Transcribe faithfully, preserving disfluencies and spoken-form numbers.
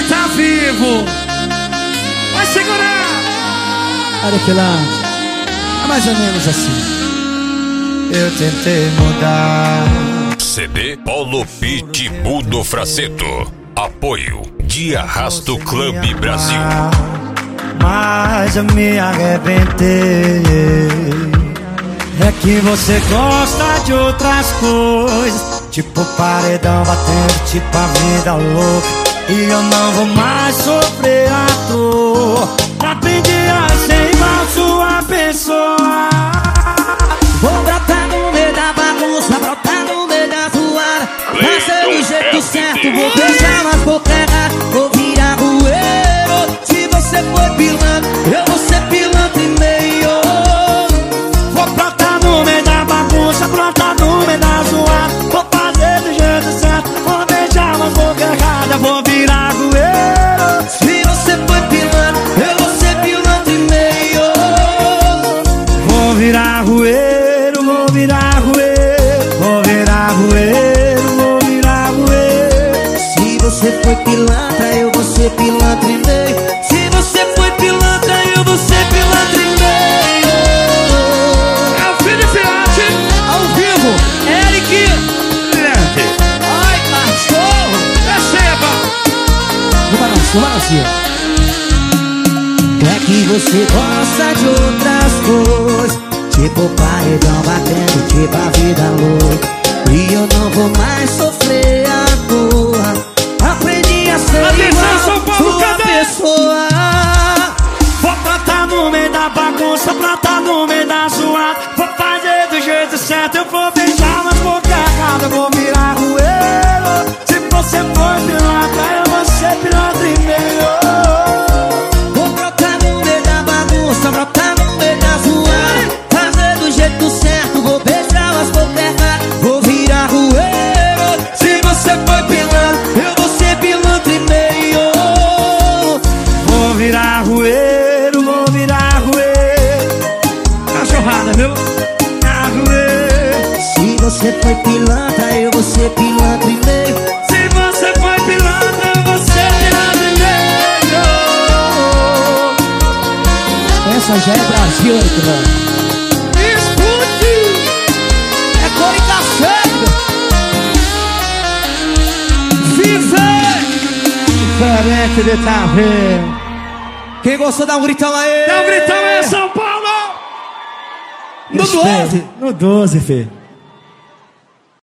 tá vivo. Vai segurar. Olha que lá, é mais ou menos assim. Eu tentei mudar. C D Polo Pit Mudo Fraceto. Apoio de Arrasto Club Brasil. Mas eu me arrebentei. É que você gosta de outras coisas, tipo paredão batendo, tipo a vida louca. E eu não vou mais sofrer à toa. Aprendi a ser igual sua pessoa. Vou brotar no meio da bagunça, brotar no meio da zoada. Fazer do jeito certo, vou beijar nas bocas erradas. Vou virar rueiro. Se você for pilantra, eu vou ser pilantra e meio. Vou brotar no meio da bagunça, brotar no meio da zoada. Vou fazer do jeito certo, vou beijar nas bocas erradas. Vou virar rueiro. Se você for pilantra, eu vou ser pilantra e meio. Vou virar rueiro, vou virar rueiro. Vou virar rueiro, vou virar rueiro. Se você foi pilantra, eu vou ser pilantra e meio. Se você foi pilantra, eu vou ser pilantra e meio. É o Felipe Arte, Ao vivo, Eric. Ai, cachorro. receba. No balanço, no balanço. É que você gosta de outras coisas, tipo paredão batendo, tipo a vida louca. E eu não vou mais sofrer à toa. Aprendi a ser Atenção, São igual Paulo, sua cadê? pessoa. Vou plantar no meio da bagunça, plantar no meio da zoada. Vou fazer do jeito certo, eu vou beijar nas bocas erradas. Eu vou virar rueiro. Se você for pilantra, eu vou ser pilantra e meio. Vou brotar no meio da bagunça, brotar no meio da zoada. Fazer do jeito certo, vou beijar as bocas erradas. Vou virar rueiro. Se você for pilantra, eu vou ser pilantra e meio. Vou virar rueiro, vou virar rueiro. Cachorrada, viu? Virar rueiro. Se você foi pilantra, eu vou ser pilantra e meio. Se você foi pilantra, eu vou ser pilantra e meio. Essa já é Brasil, mano. Escute. É cor e café. Viver. Diferente de tá vendo. Quem gostou, dá um gritão aí. Dá um gritão aí, São Paulo. No Respeite. doze. No doze, Fê.